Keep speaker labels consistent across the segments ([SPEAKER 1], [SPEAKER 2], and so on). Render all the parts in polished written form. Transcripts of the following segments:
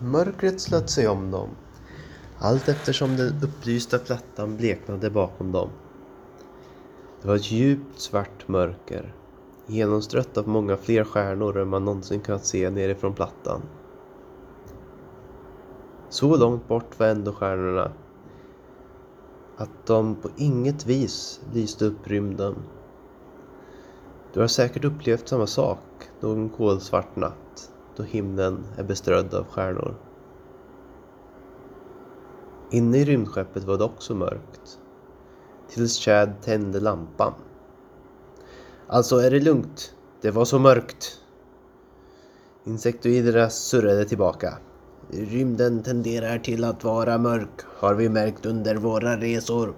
[SPEAKER 1] Mörkret slöt sig om dem, allt eftersom den upplysta plattan bleknade bakom dem. Det var ett djupt svart mörker, genomstrött av många fler stjärnor än man någonsin kunnat se nerifrån plattan. Så långt bort var ändå stjärnorna att de på inget vis lyste upp rymden. Du har säkert upplevt samma sak någon kolsvart natt då himlen är beströdd av stjärnor. Inne i rymdskeppet var det också mörkt, tills Chad tände lampan. Alltså är det lugnt, det var så mörkt. Insektoiderna surrade tillbaka. Rymden tenderar till att vara mörk, har vi märkt under våra resor.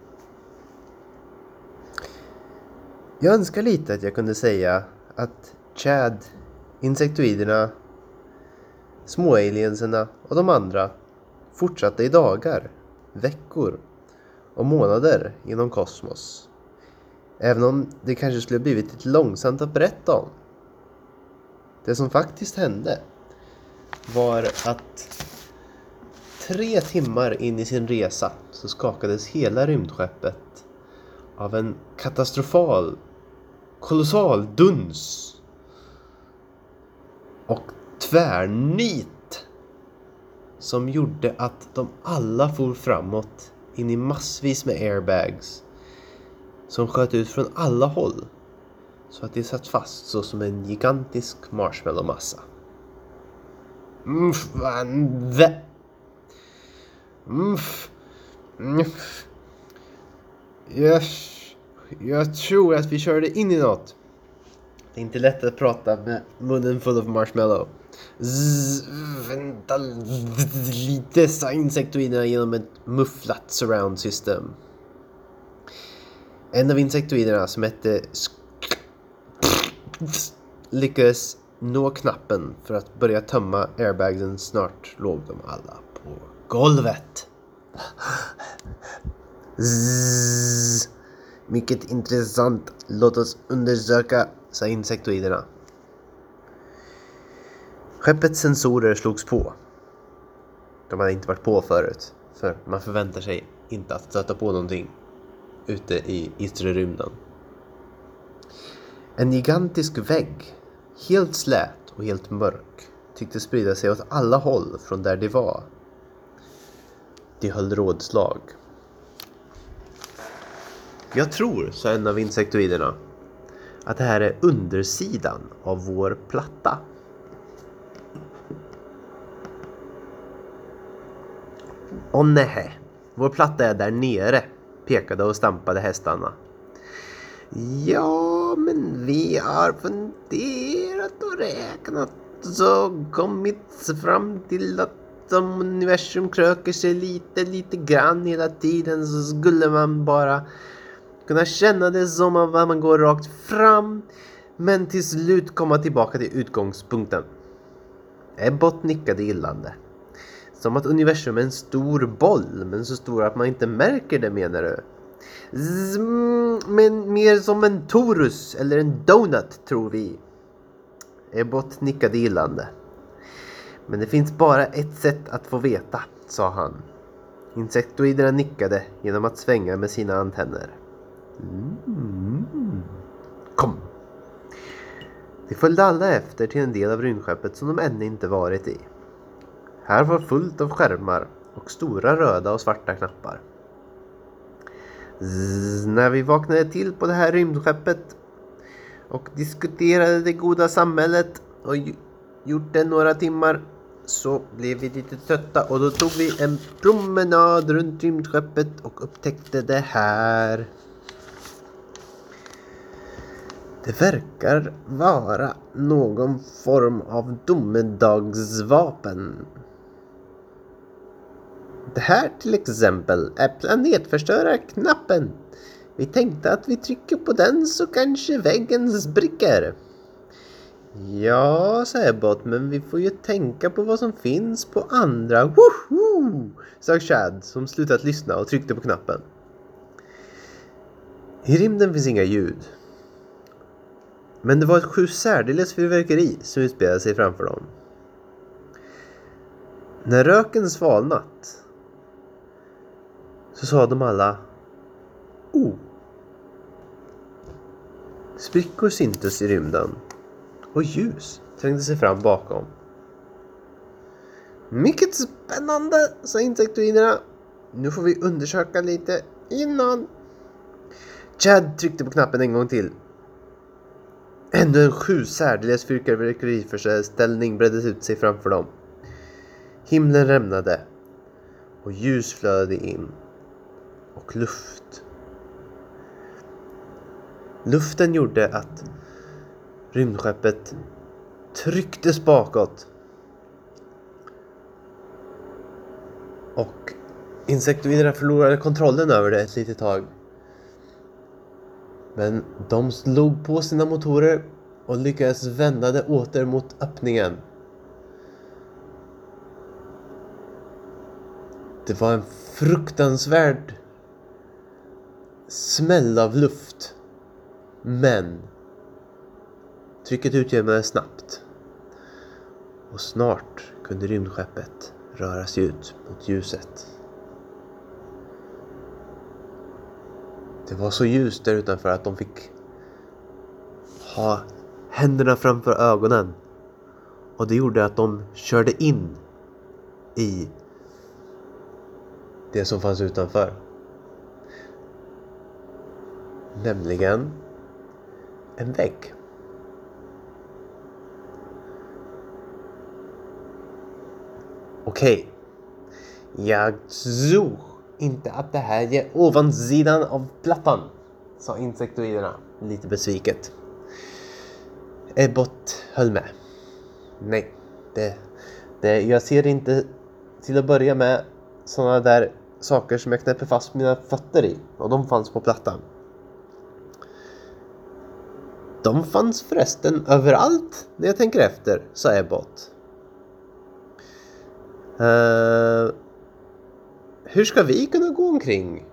[SPEAKER 1] Jag önskar lite att jag kunde säga att Chad, insektoiderna, småalienserna och de andra fortsatte i dagar, veckor och månader genom kosmos. Även om det kanske skulle blivit lite långsamt att berätta om. Det som faktiskt hände var att 3 timmar in i sin resa så skakades hela rymdskeppet av en kolossal duns och tvärnit som gjorde att de alla for framåt in i massvis med airbags som sköt ut från alla håll så att de satt fast så som en gigantisk marshmallowmassa. Jag tror att vi körde in i något. Det är inte lätt att prata med munnen full av marshmallow. Vänta lite, sa insektoiderna genom ett mufflat surround system. En av insektoiderna som hette lyckades nå knappen för att börja tömma airbagsen. Snart låg de alla på golvet. Mycket intressant, låt oss undersöka, sa insektoiderna. Skeppets sensorer slogs på. De hade inte varit på förut, för man förväntar sig inte att stöta på någonting ute i yttre rymden. En gigantisk vägg, helt slät och helt mörk, tyckte sprida sig åt alla håll från där de var. De höll rådslag. Jag tror, sa en av insektoiderna, att det här är undersidan av vår platta. Åh nej, vår platta är där nere, pekade och stampade hästarna. Ja, men vi har funderat och räknat så kommit fram till att om universum kröker sig lite grann hela tiden så skulle man bara kunna känna det som att man går rakt fram men till slut komma tillbaka till utgångspunkten. Ebbot nickade illande. Som att universum är en stor boll, men så stor att man inte märker det, menar du? Men mer som en torus eller en donut, tror vi. Ebbot nickade illande. Men det finns bara ett sätt att få veta, sa han. Insektoiderna nickade genom att svänga med sina antenner. Kom! De följde alla efter till en del av rymdskeppet som de ännu inte varit i. Här var fullt av skärmar och stora röda och svarta knappar. När vi vaknade till på det här rymdskeppet och diskuterade det goda samhället och gjort det några timmar så blev vi lite trötta och då tog vi en promenad runt rymdskeppet och upptäckte det här. Det verkar vara någon form av domedagsvapen. Det här till exempel är planetförstörarknappen. Vi tänkte att vi trycker på den så kanske väggen spricker. Ja, sa Ebbot, men vi får ju tänka på vad som finns på andra. Woho! Sa Chad som slutat lyssna och tryckte på knappen. I rymden finns inga ljud. Men det var ett särdeles fyrverkeri som utspelade sig framför dem. När röken svalnat så sa de alla: "Oh!" Sprickor syntes i rymden och ljus trängde sig fram bakom. "Mycket spännande", sa insektoiderna. "Nu får vi undersöka lite innan." Chad tryckte på knappen en gång till. Ännu en 7 särdeles fyrverkeriföreställning bredde ut sig framför dem. Himlen rämnade och ljus flödade in och luften gjorde att rymdskeppet trycktes bakåt och insektoiderna förlorade kontrollen över det ett litet tag. Men de slog på sina motorer och lyckades vända det åter mot öppningen. Det var en fruktansvärd smäll av luft. Men trycket utjämnades snabbt. Och snart kunde rymdskeppet röra sig ut mot ljuset. Det var så ljust där utanför att de fick ha händerna framför ögonen. Och det gjorde att de körde in i det som fanns utanför. Nämligen en vägg. Okej. Jag tror inte att det här är ovansidan av plattan, sa insektoiderna lite besviket. Ebbot höll med. Nej, jag ser inte till att börja med sådana där saker som jag knäpper fast mina fötter i. Och de fanns på plattan. De fanns förresten överallt när jag tänker efter, sa Ebbot. Hur ska vi kunna gå omkring?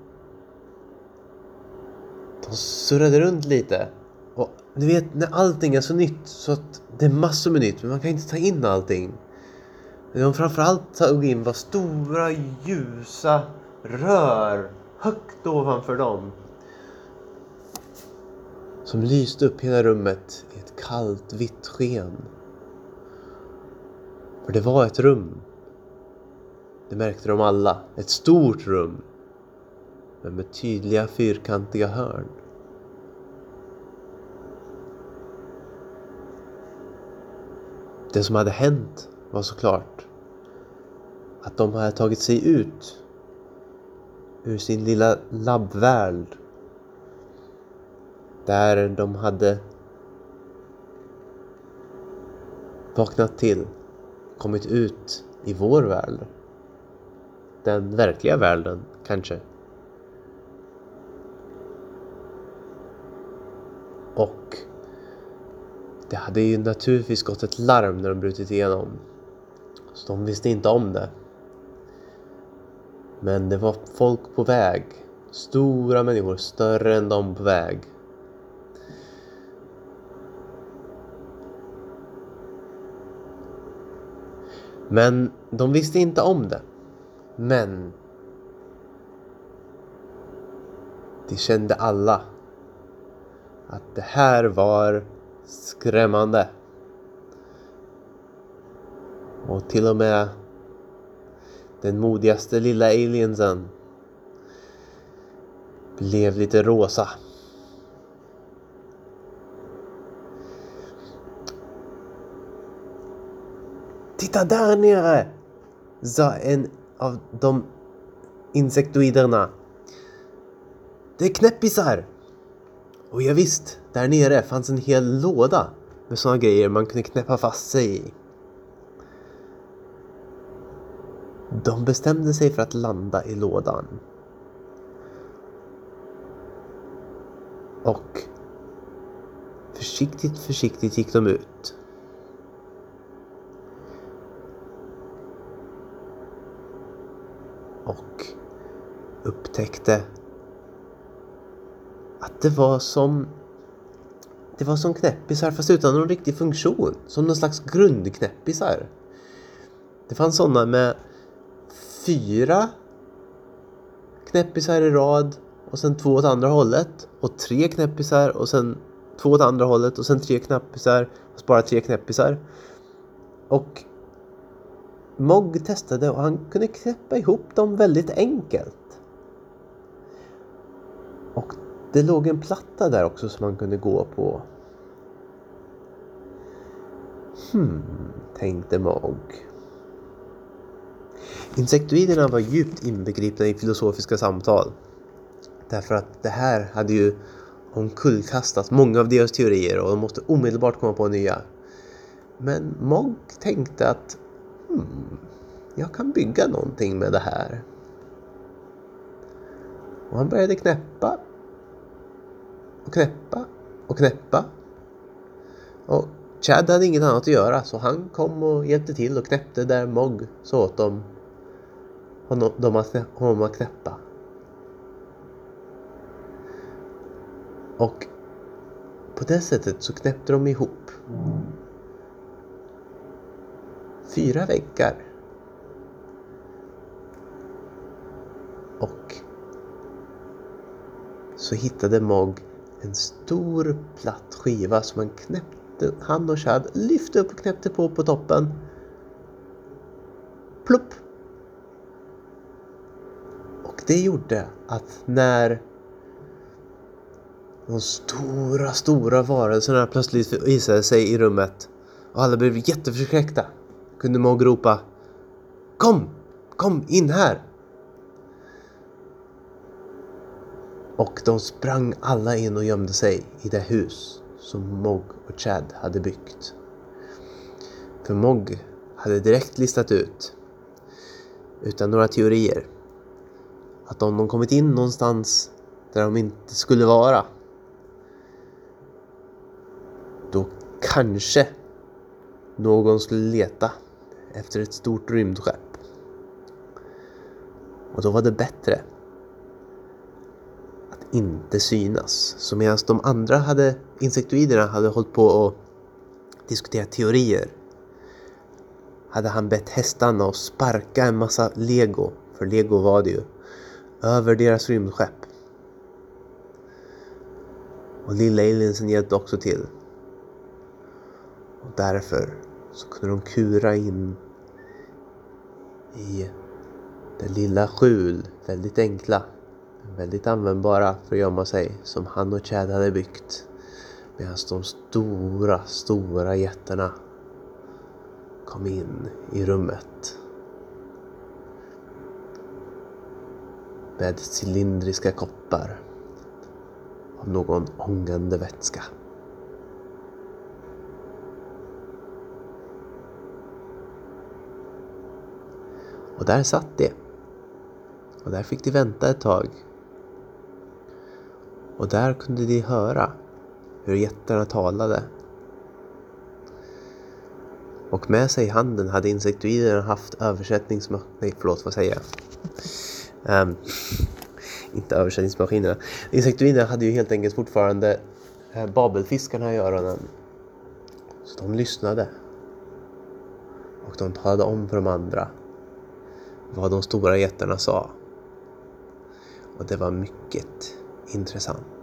[SPEAKER 1] De surrade runt lite. Och du vet, när allting är så nytt så att det är massor med nytt, men man kan inte ta in allting. Det de framförallt tog in var stora ljusa rör högt ovanför dem, som lyste upp hela rummet i ett kallt vitt sken. För det var ett rum. Det märkte de alla. Ett stort rum. Men med tydliga fyrkantiga hörn. Det som hade hänt var såklart att de hade tagit sig ut ur sin lilla labbvärld. Där de hade vaknat till. Kommit ut i vår värld. Den verkliga världen, kanske. Och det hade ju naturligtvis gått ett larm när de brutit igenom. Så de visste inte om det. Men det var folk på väg. Stora människor, större än de på väg. Men de visste inte om det. Men de kände alla att det här var skrämmande. Och till och med den modigaste lilla aliensen blev lite rosa. "Titta där nere", sa en av de insektoiderna. "Det är knäppisar." Och jag visst, där nere fanns en hel låda med såna grejer man kunde knäppa fast sig i. De bestämde sig för att landa i lådan. Och försiktigt gick de ut. Och upptäckte att det var som knäppisar fast utan någon riktig funktion. Som någon slags grundknäppisar. Det fanns sådana med 4 knäppisar i rad och sen 2 åt andra hållet. Och 3 knäppisar och sen 2 åt andra hållet och sen 3 knäppisar och bara 3 knäppisar. Och Mog testade och han kunde knäppa ihop dem väldigt enkelt. Och det låg en platta där också som man kunde gå på. Tänkte Mog. Insektoiderna var djupt inbegripna i filosofiska samtal. Därför att det här hade ju omkullkastat många av deras teorier och de måste omedelbart komma på nya. Men Mog tänkte att jag kan bygga någonting med det här. Och han började knäppa. Och knäppa. Och knäppa. Och Chad hade inget annat att göra så han kom och hjälpte till och knäppte där Mog så åt honom att knäppa. Och på det sättet så knäppte de ihop 4 väggar. Och så hittade Mog en stor platt skiva som han knäppte, han och Chad lyfte upp och knäppte på toppen. Plupp! Och det gjorde att när de stora varelserna plötsligt visade sig i rummet och alla blev jätteförskräckta kunde Mog ropa: Kom in här! Och de sprang alla in och gömde sig i det hus som Mog och Chad hade byggt. För Mog hade direkt listat ut, utan några teorier, att om de kommit in någonstans där de inte skulle vara, då kanske någon skulle leta efter ett stort rymdskepp. Och då var det bättre att inte synas. Så medan de andra insektoiderna hade hållit på och diskuterat teorier, hade han bett hästarna att sparka en massa Lego, för Lego var det ju, över deras rymdskepp. Och lilla aliensen hjälpte också till. Och därför så kunde de kura in i det lilla skjul, väldigt enkla, väldigt användbara för att gömma sig, som han och Chad hade byggt. Medan de stora jättarna kom in i rummet med cylindriska koppar av någon ångande vätska. Och där satt det. Och där fick de vänta ett tag. Och där kunde de höra hur jättarna talade. Och med sig i handen hade insektoiderna haft inte översättningsmaskinerna. Insektoiderna hade ju helt enkelt fortfarande babelfiskarna i öronen. Så de lyssnade. Och de talade om för de andra vad de stora jättarna sa. Och det var mycket intressant.